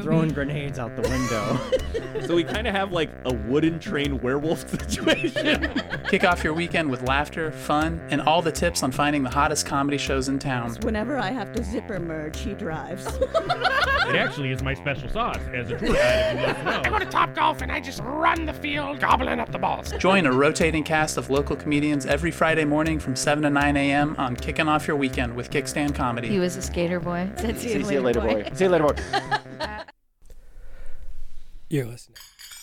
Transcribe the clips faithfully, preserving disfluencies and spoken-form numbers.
throwing grenades out the window. So we kind of have like a wooden train werewolf situation. Kick off your weekend with laughter, fun, and all the tips on finding the hottest comedy shows in town. Whenever I have to zipper merge, he drives. It actually is my special sauce as a tour guide. If you don't know. I go to Topgolf and I just run the field, gobbling up the balls. Join a rotating cast of local comedians every Friday morning from seven to nine a.m. on Kicking Off Your Weekend with Kickstand Comedy. He was a skater boy. Said, see, See you later, boy. See you later, boy. You're listening.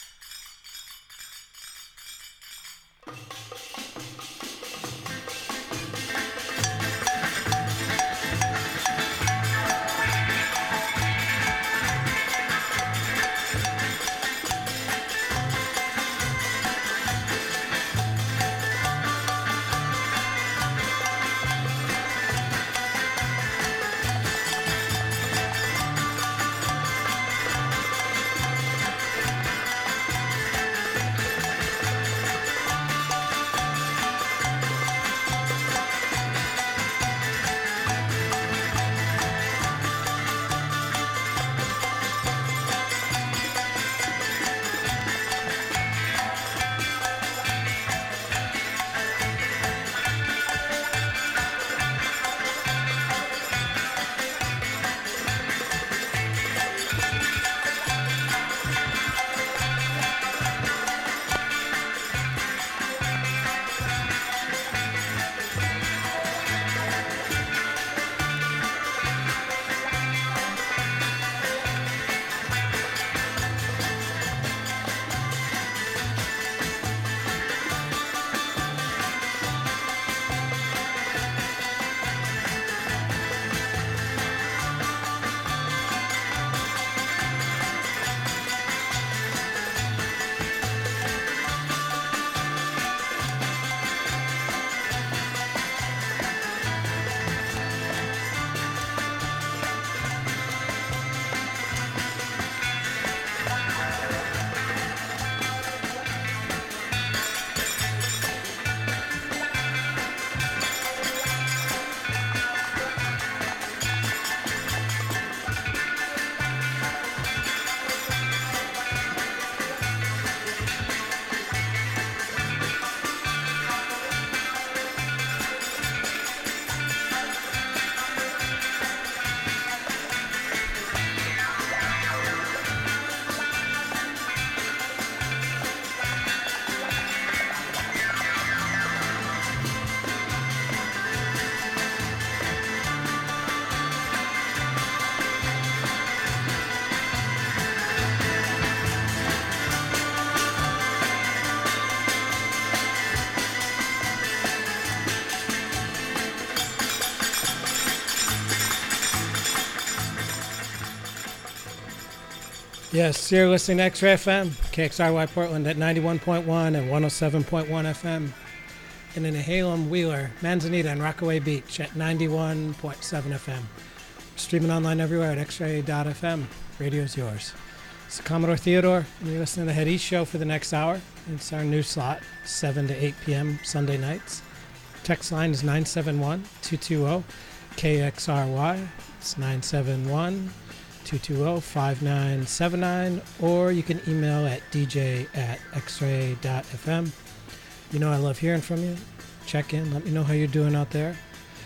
Yes, you're listening to X-Ray F M, K X R Y Portland at ninety-one point one and one oh seven point one F M. And in Halem, Wheeler, Manzanita, and Rockaway Beach at ninety-one point seven F M. Streaming online everywhere at x ray dot f m. Radio's yours. It's Commodore Theodore, and you're listening to the Head East Show for the next hour. It's our new slot, seven to eight p.m. Sunday nights. Text line is nine seven one, two two zero, K X R Y. It's nine seven one, two two zero, five nine seven nine, or you can email at d j at x ray dot f m. You know I love hearing from you. Check in. Let me know how you're doing out there.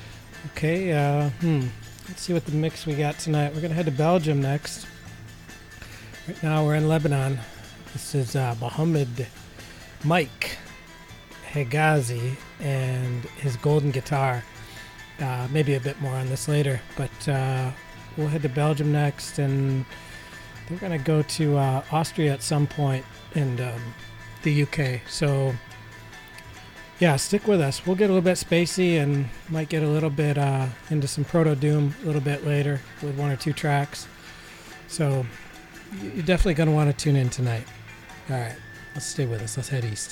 Okay, uh, hmm. Let's see what the mix we got tonight. We're going to head to Belgium next. Right now we're in Lebanon. This is uh, Mohammed Mike Hegazi and his golden guitar. Uh, maybe a bit more on this later, but uh, we'll head to Belgium next, and they're going to go to uh, Austria at some point, and um, the U K. So, yeah, stick with us. We'll get a little bit spacey and might get a little bit uh, into some proto-doom a little bit later with one or two tracks. So you're definitely going to want to tune in tonight. All right, let's stay with us. Let's head east.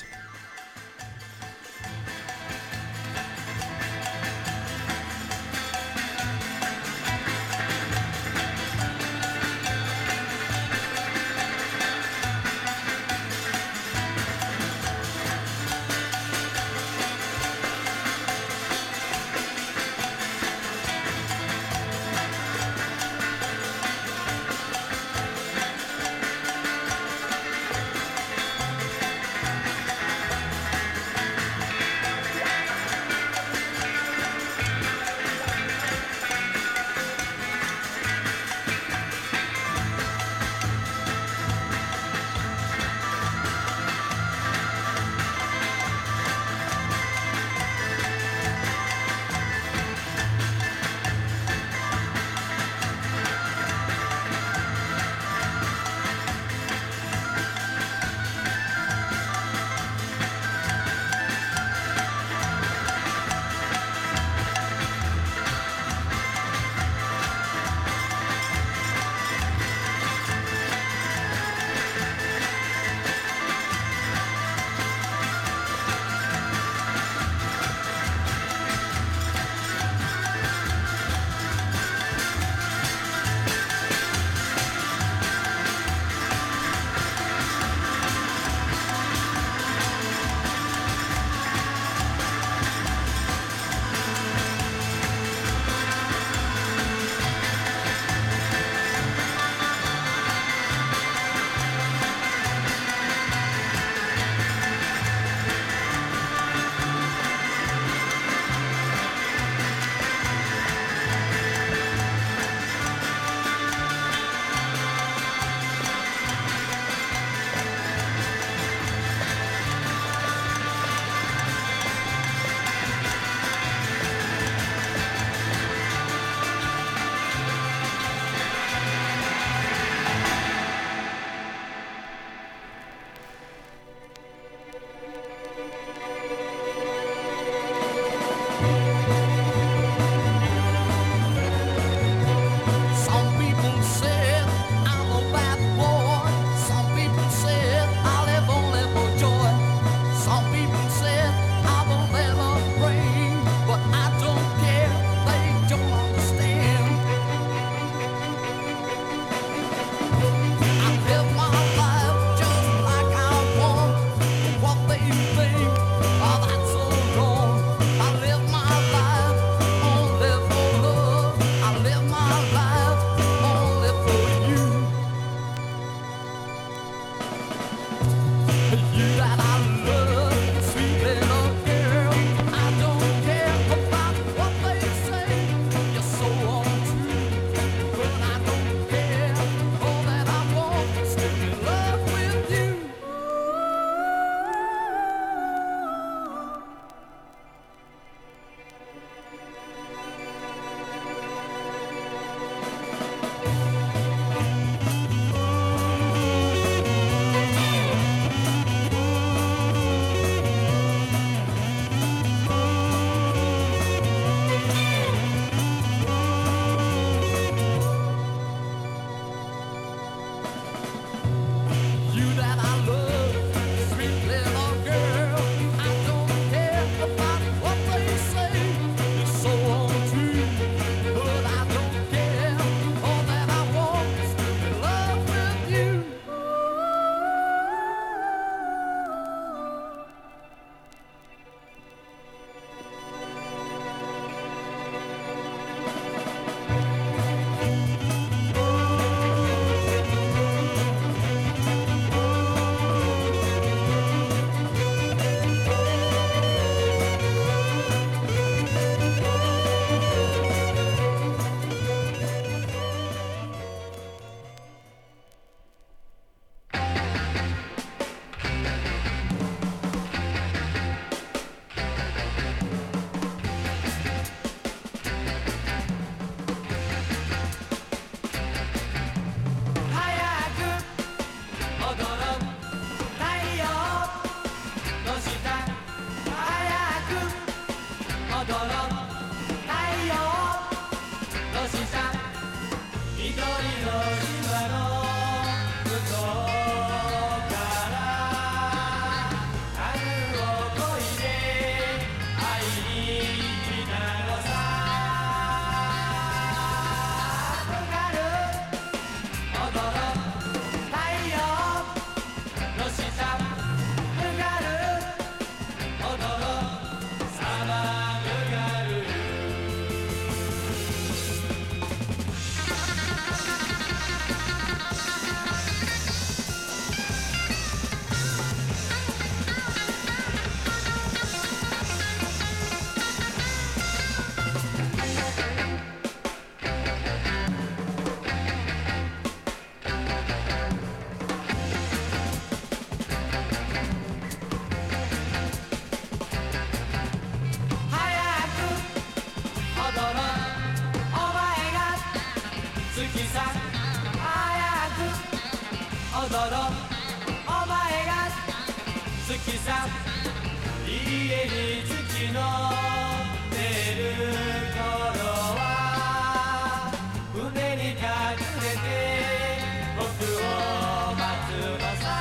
踊ろうお前が好きさ家に月の出る頃は船に隠れて僕を待つのさ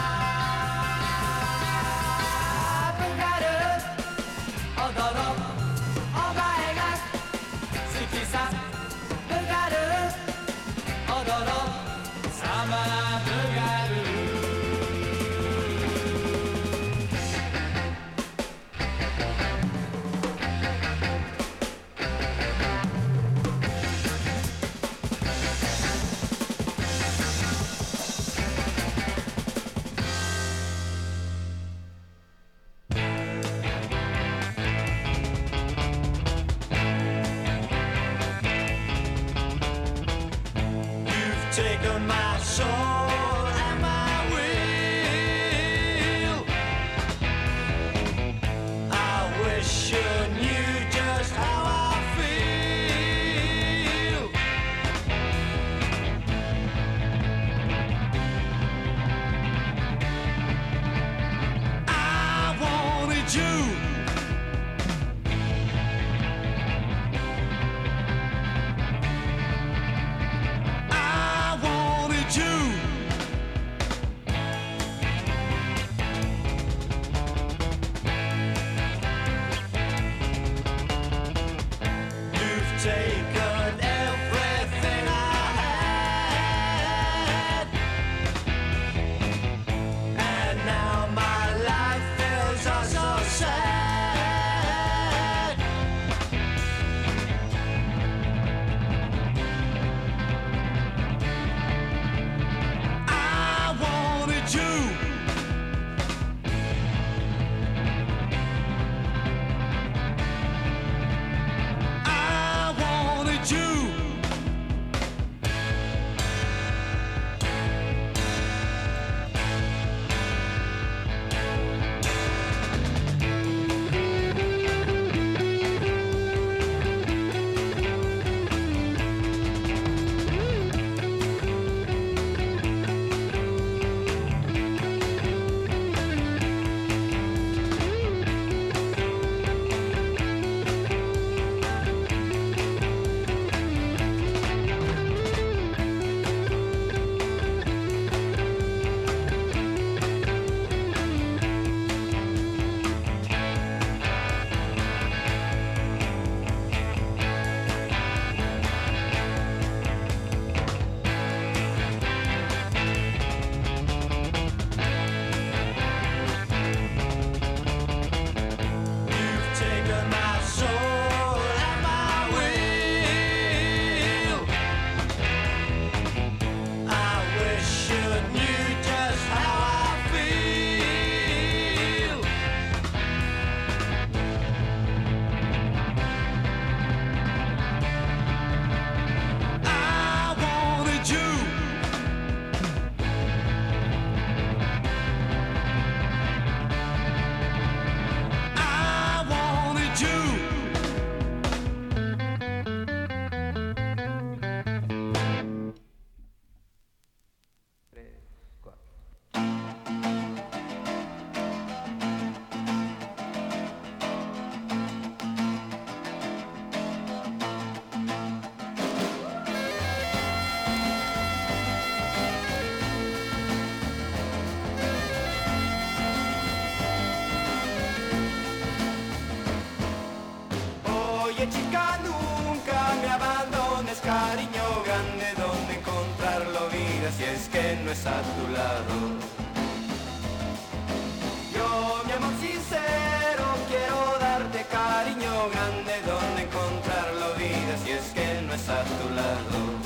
プカル踊ろうお前が好きさプカル踊ろうサマープカルTaken my soul and my will. I wish you knew just how I feel. I wanted you. Taken everything I had, and now my life is all so sad. I wanted you. Chica, nunca me abandones, cariño grande, donde encontrarlo, vida, si es que no es a tu lado. Yo, mi amor sincero, quiero darte, cariño grande, donde encontrarlo, vida, si es que no es a tu lado.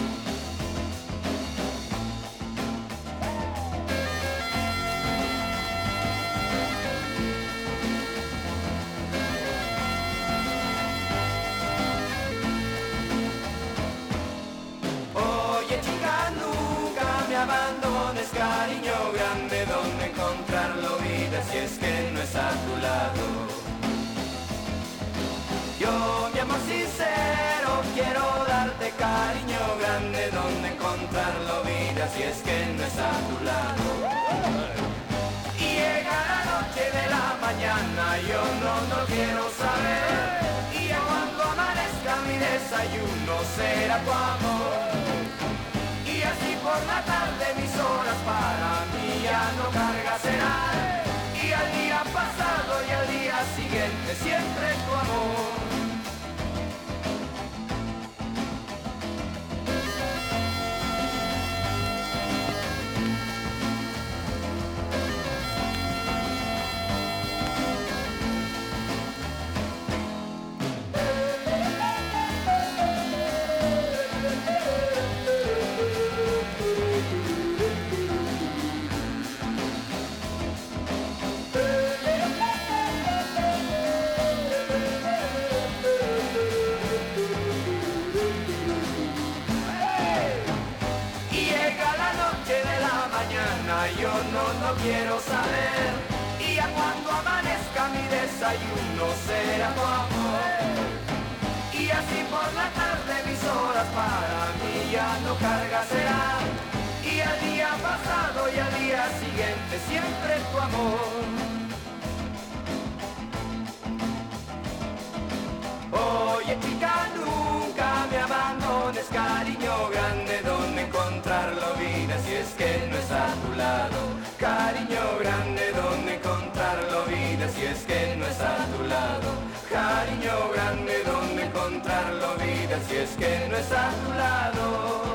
Abandones, cariño grande, donde encontrarlo, vida, si es que no es a tu lado. Yo, mi amor sincero, quiero darte, cariño grande, donde encontrarlo vida si es que no es a tu lado. Y llega la noche de la mañana, yo no, no quiero saber. Y ya cuando amanezca mi desayuno será tu amor. Y así por la tarde mis horas para mí ya no carga serán. Y al día pasado y al día siguiente siempre tu amor. Yo no, no quiero saber. Y ya cuando amanezca mi desayuno será tu amor. Y así por la tarde mis horas para mí ya no carga serán. Y al día pasado y al día siguiente siempre tu amor. Oye chica, nunca me abandones, cariño grande, donde encontrarlo vida si es que no es a tu lado. Cariño grande, donde encontrarlo vida si es que no es a tu lado. Cariño grande, donde encontrarlo vida si es que no es a tu lado.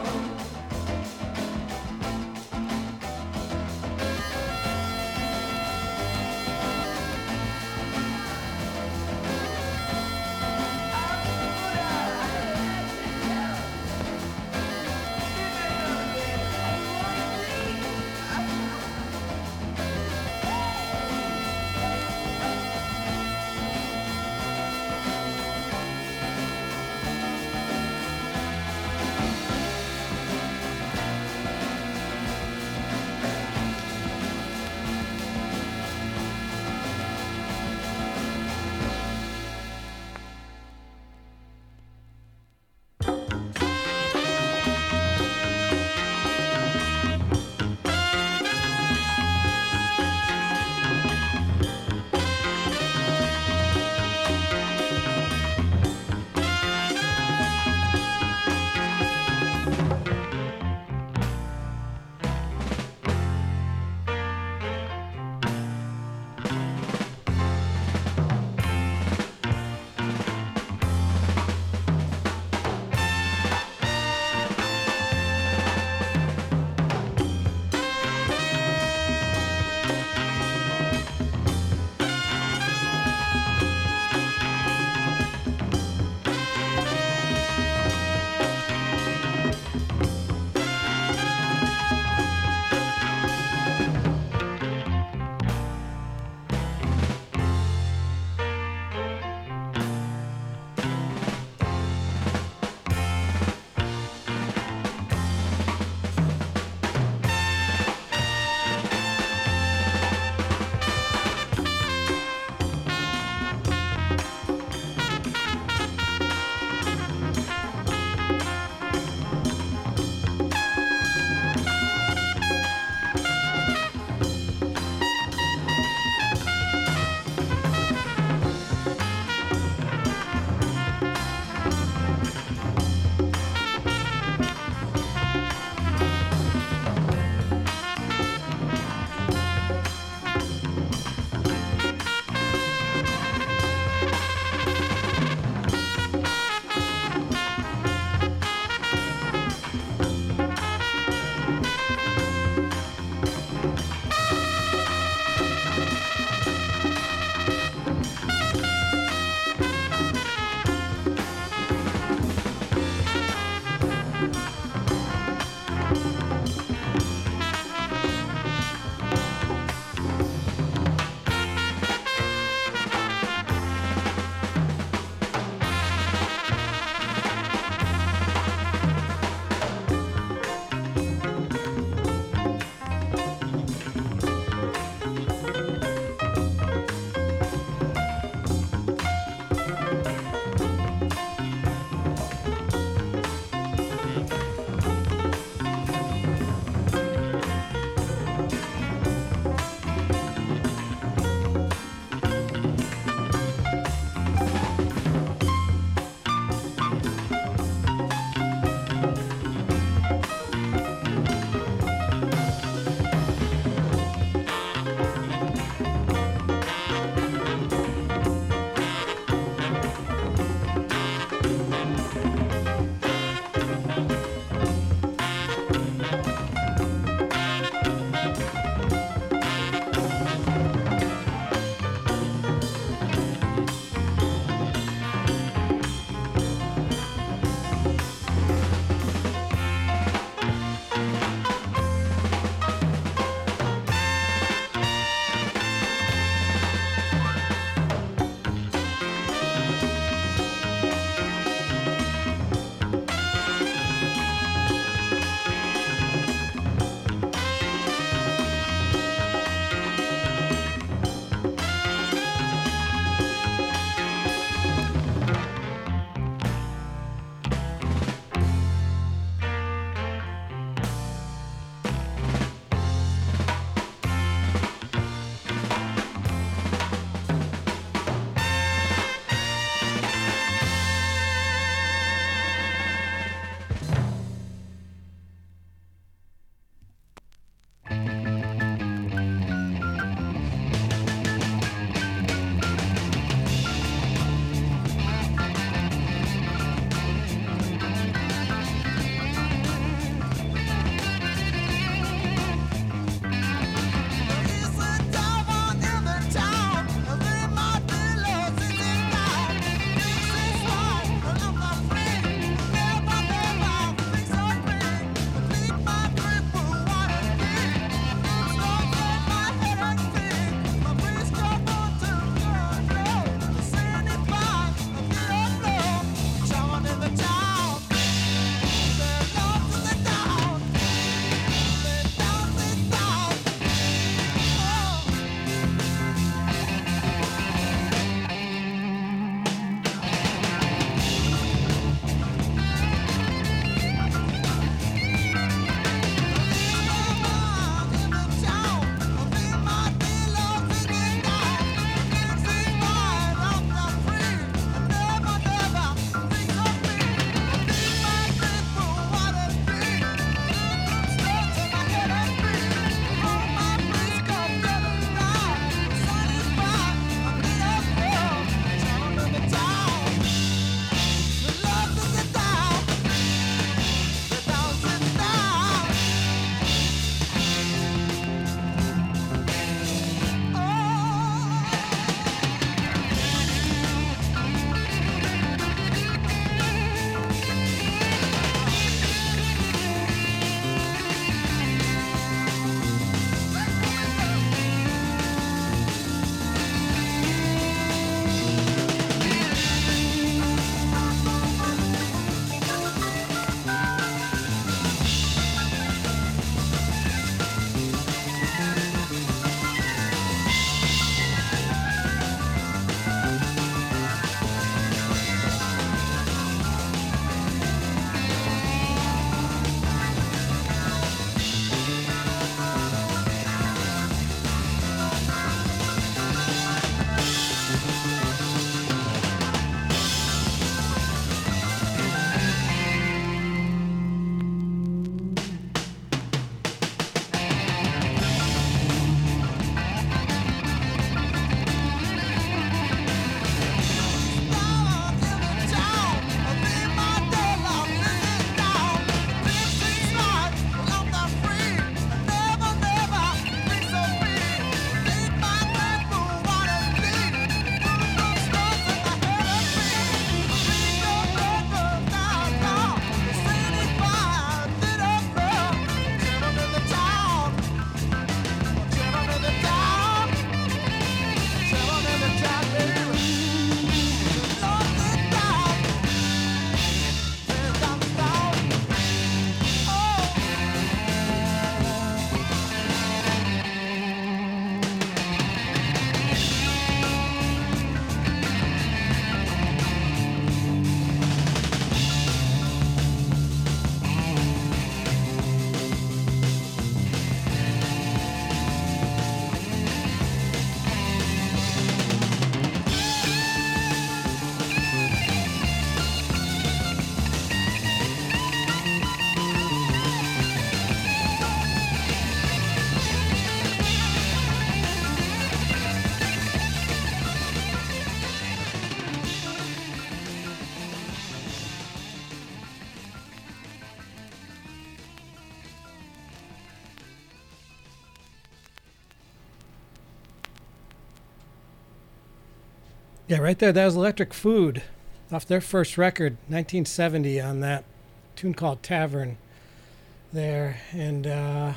Yeah, right there. That was Electric Food off their first record, nineteen seventy, on that tune called Tavern there. And uh,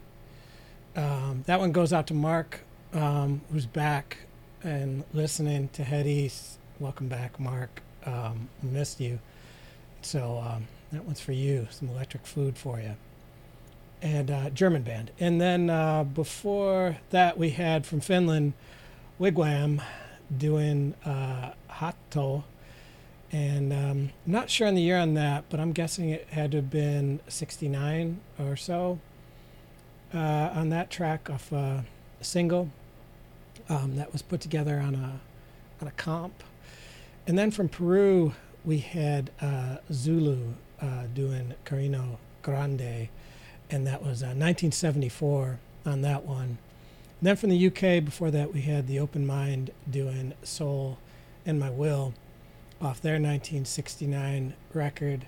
um, that one goes out to Mark, um, who's back and listening to Head East. Welcome back, Mark. Um, we missed you. So um, that one's for you, some Electric Food for you. And uh, German band. And then uh, before that, we had from Finland, Wigwam, doing uh, Hatto. And um, I'm not sure on the year on that, but I'm guessing it had to have been sixty-nine or so uh, on that track off uh, a single um, that was put together on a on a comp. And then from Peru, we had uh, Zulu uh, doing Carino Grande, and that was uh, nineteen seventy-four on that one. And then from the U K, before that, we had The Open Mind doing Soul and My Will off their nineteen sixty-nine record.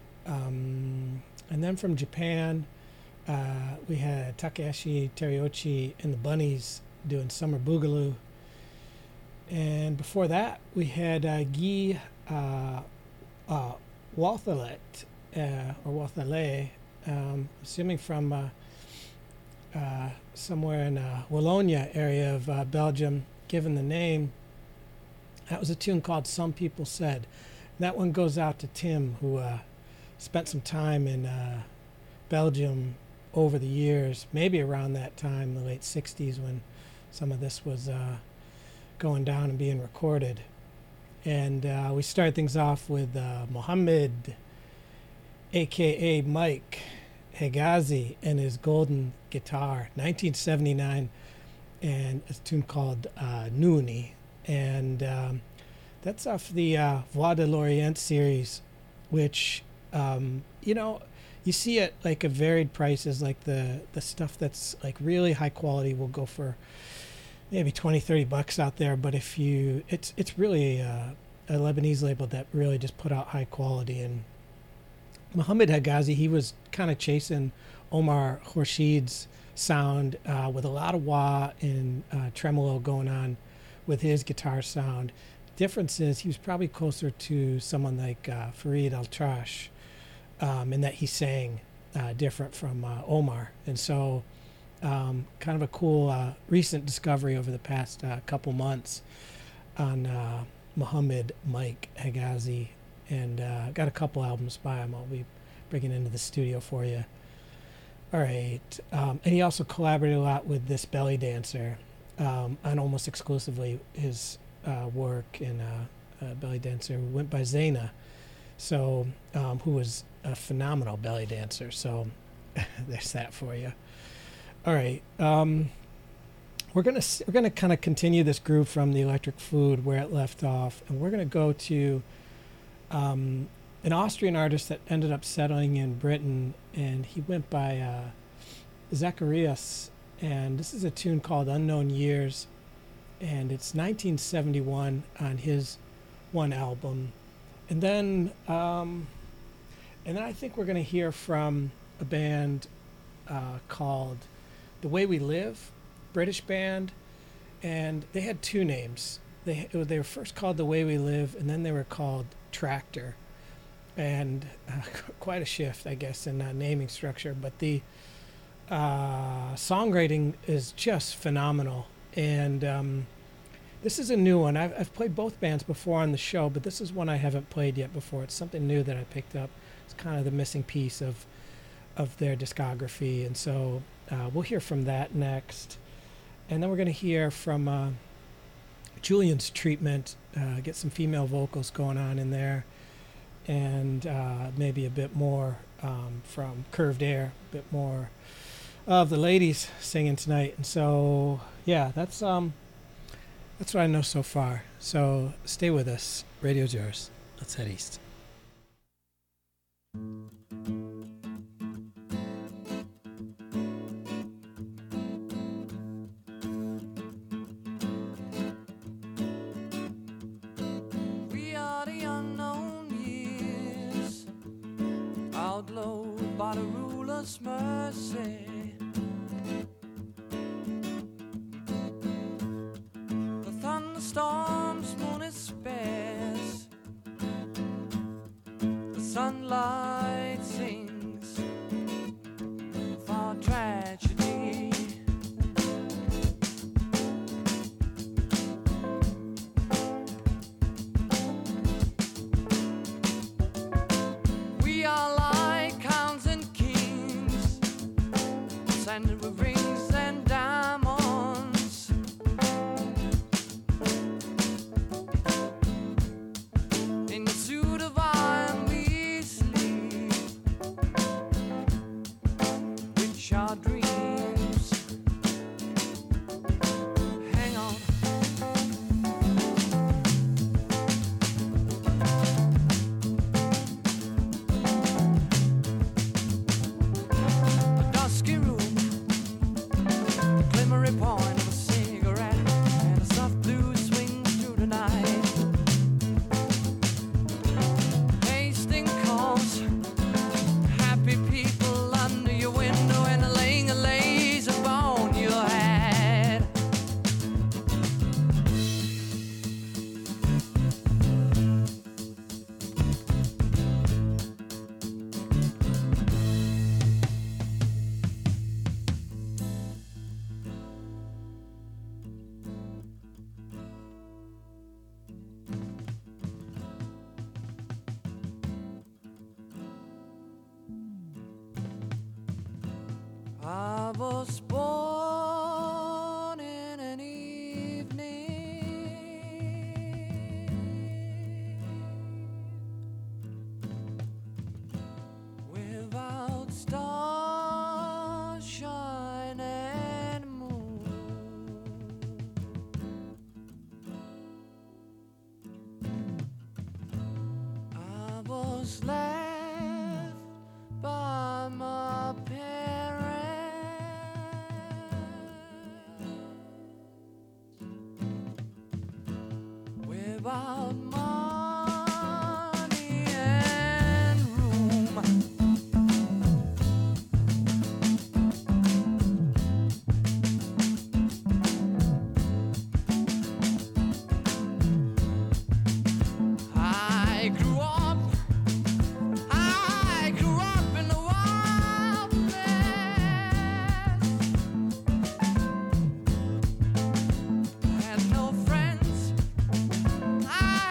Um, and then from Japan, uh, we had Takashi Teriyuchi and the Bunnies doing Summer Boogaloo. And before that, we had uh, Guy uh, uh, Walthalet, uh, or Walthalet, um, assuming from uh, uh, somewhere in uh, Wallonia area of uh, Belgium, given the name. That was a tune called Some People Said. That one goes out to Tim, who uh, spent some time in uh, Belgium over the years, maybe around that time, the late sixties, when some of this was uh, going down and being recorded. And uh, we started things off with uh, Mohammed, a k a. Mike Hegazi, and his golden guitar, nineteen seventy-nine, and a tune called uh, Nooni. And um, that's off the uh, Voix de l'Orient series, which, um, you know, you see it like at varied prices, like the, the stuff that's like really high quality will go for maybe twenty, thirty bucks out there. But if you, it's it's really a, a Lebanese label that really just put out high quality. And Mohammed Hegazi, he was kind of chasing Omar Khorshid's sound uh, with a lot of wah and uh, tremolo going on with his guitar sound. Difference is he was probably closer to someone like uh, Farid Al-Trash, um, in that he sang uh, different from uh, Omar. And so um, kind of a cool uh, recent discovery over the past uh, couple months on uh, Mohammed Mike Hegazi. And uh, got a couple albums by him I'll be bringing into the studio for you. All right. Um, and he also collaborated a lot with this belly dancer um, on almost exclusively his uh, work in uh, uh, belly dancer who went by Zaina, so um, who was a phenomenal belly dancer. So there's that for you. All right. Um, we're gonna we're gonna kind of continue this groove from the Electric Food where it left off, and we're gonna go to um, an Austrian artist that ended up settling in Britain, and he went by uh, Zacharias, and this is a tune called Unknown Years, and it's nineteen seventy-one on his one album. And then um, and then I think we're going to hear from a band uh, called The Way We Live, British band, and they had two names. They they were first called The Way We Live, and then they were called Tractor. And uh, quite a shift, I guess, in uh, naming structure. But the uh, songwriting is just phenomenal. And um, this is a new one. I've, I've played both bands before on the show, but this is one I haven't played yet before. It's something new that I picked up. It's kind of the missing piece of of their discography. And so uh, we'll hear from that next. And then we're going to hear from uh, Julian's Treatment, uh, get some female vocals going on in there. And uh, maybe a bit more um, from Curved Air, a bit more of the ladies singing tonight. And so, yeah, that's um, that's what I know so far. So stay with us. Radio's yours. Let's head east. We are the unknown years, outlawed by the ruler's mercy. The thunderstorms, moon is sunlight sings for tragedy. We are like counts and kings, sanded with rings and diamonds. In the suit of iron we sleep, which are dreams. Hang on. A dusky room, glimmery point of a cigarette, and a soft blue swings through the night. Tasting calls, happy people under your window, and a laying a lace upon your head. I was born in an evening without starshine and moon. I was left by my parents without money and room. I grew up, I grew up in the wilderness. I had no friends, I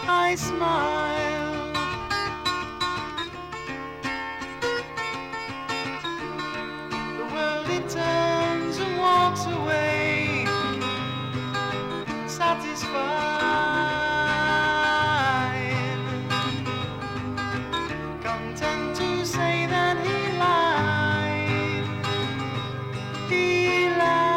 I smile. The world it turns and walks away, satisfied, content to say that he lied. He lied.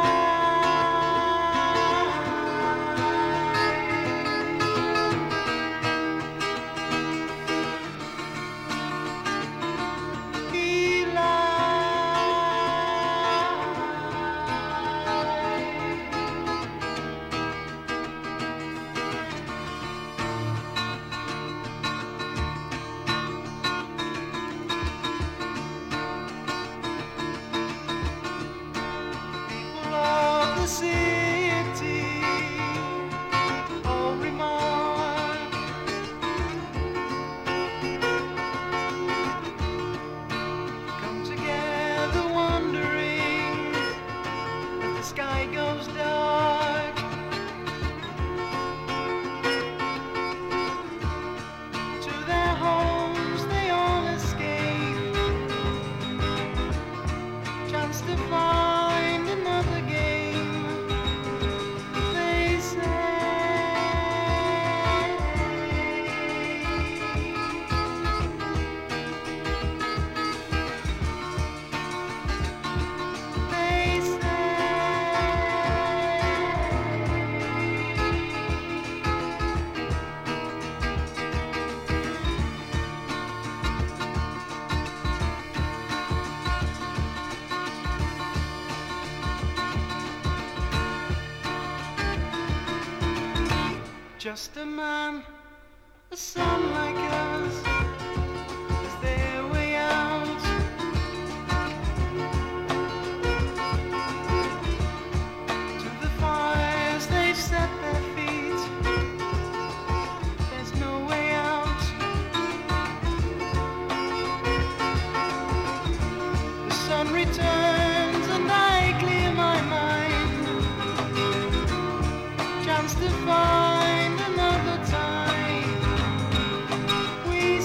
He People of the city all remark, come together wondering if the sky goes dark. To their homes they all escape, chance to find another game. They say they just a man, a son like us, is their way out. To the fires they've set their feet, there's no way out. The sun returns and I clear my mind, chance to find another time. We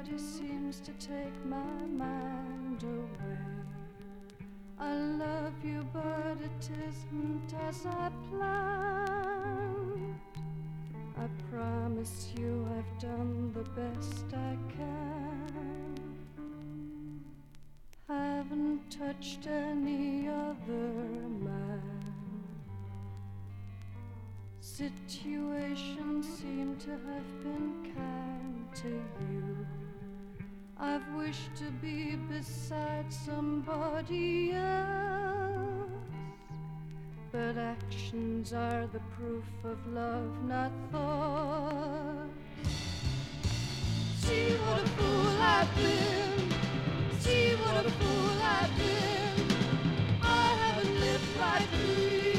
Somebody seems to take my mind away. I love you, but it isn't as I planned. I promise you I've done the best I can. Haven't touched any other man. Situations seem to have been kind to you. I've wished to be beside somebody else, but actions are the proof of love, not thoughts. See what a fool I've been. See what a fool I've been. I haven't lived right free.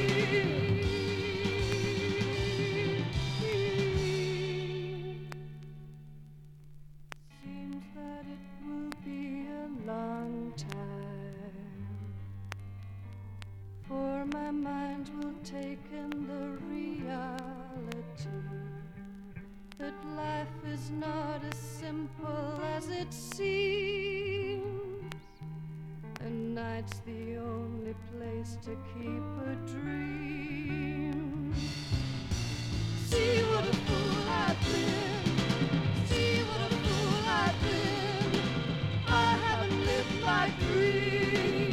Seems that it will be a long time for my mind will take in the reality that life is not as simple as it seems, and night's the only place to keep a dream. See what a fool I've been. See what a fool I've been. I haven't lived my dream.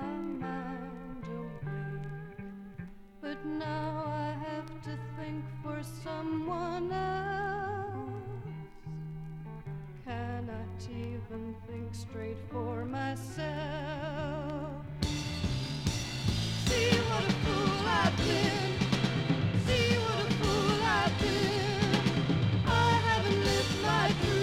But now I have to think for for someone else. Cannot even think straight for myself. See what a fool I've been. See what a fool I've been. I haven't lived my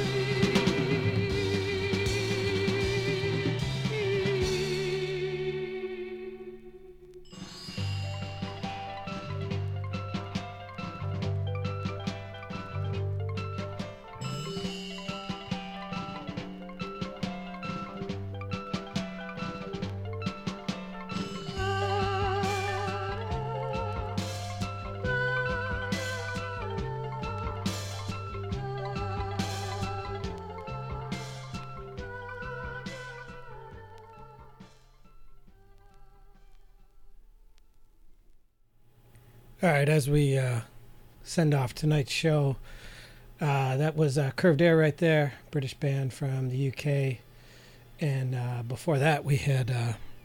All right, as we uh, send off tonight's show, uh, that was uh, Curved Air right there, British band from the U K. And uh, before that, we had uh,